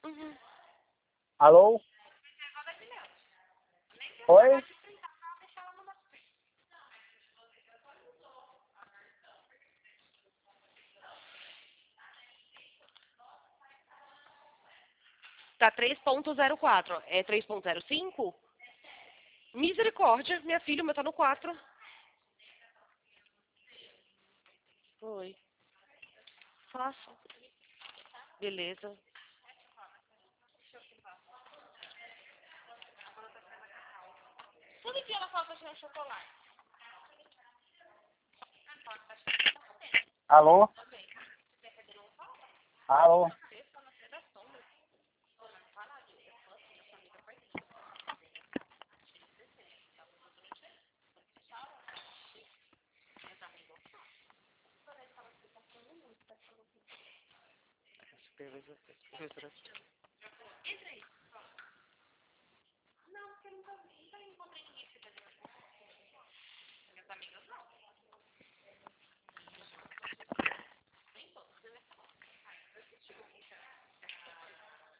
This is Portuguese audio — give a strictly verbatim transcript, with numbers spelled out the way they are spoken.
Uhum. Alô? Oi? Tá três ponto zero quatro. É três ponto zero cinco? Misericórdia, minha filha, o meu tá no quatro. Oi. Faço. Beleza. Todo dia ela fala pra tirar chocolate. Alô? Alô? Entra aí. Não, porque eu nunca vi.